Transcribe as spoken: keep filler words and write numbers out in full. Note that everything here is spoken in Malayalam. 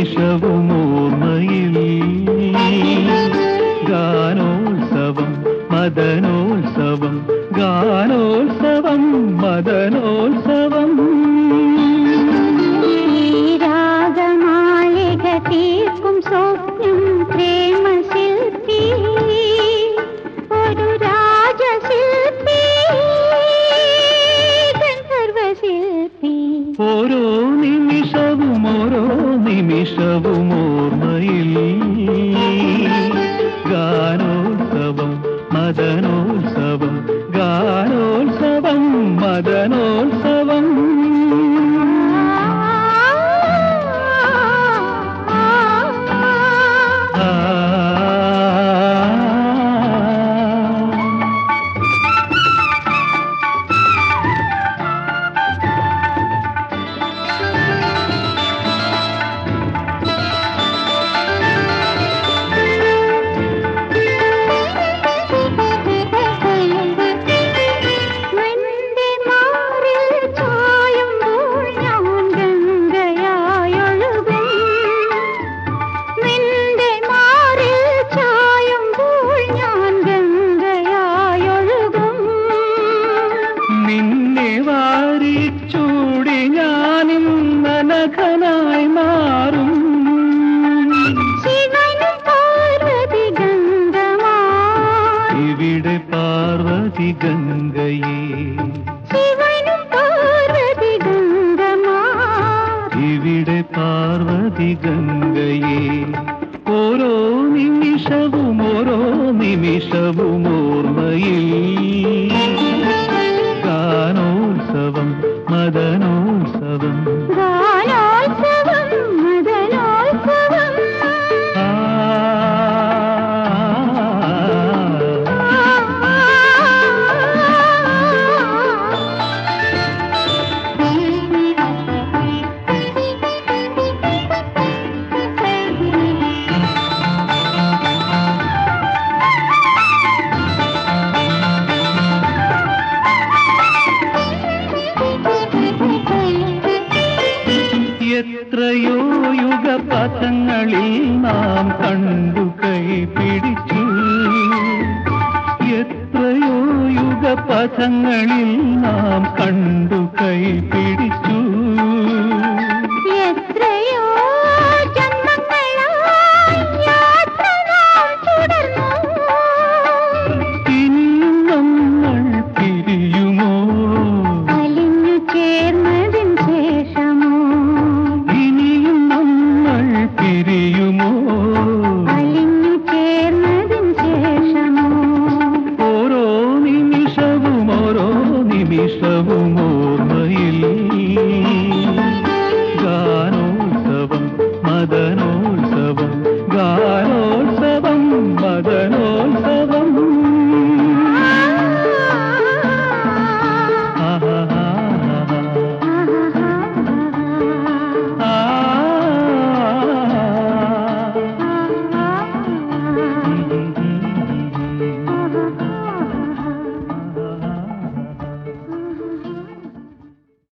നിമിഷവും ഓർമ്മയിൽ ഗാനോത്സവം മദനോത്സവം ഗാനോത്സവം മദനോത്സവം രാഗമാലിക തീർക്കും സ്വപ്നം പ്രേമശില്പി ഒരു രാജശില്പി ഗന്ധർവശില്പി ഓരോ നിമിഷവും ഓരോ നിമിഷവും ഓർമ്മയിൽ ഗാനോത്സവം മദനോത്സവം ഗാനോത്സവം മദനോത്സവം ചൂടി ഞാനും നനകനായി മാറും ശിവനും പാർവതി ഗംഗമായി ഇവിടെ പാർവതി ഗംഗയേ ശിവനും പാർവതി ഗംഗമായി ഇവിടെ പാർവതി ഗംഗയേ ഓരോ നിമിഷവും ഓരോ നിമിഷവും ഓർമ്മയിൽ ഗാനോത്സവം മദനോത്സവം ഗാനോത്സവം മദനോത്സവം എത്രയോ യുഗപഥങ്ങളിൽ നാം കണ്ടു കൈ പിടിച്ചു എത്രയോ യുഗപഥങ്ങളിൽ നാം കണ്ടു കൈ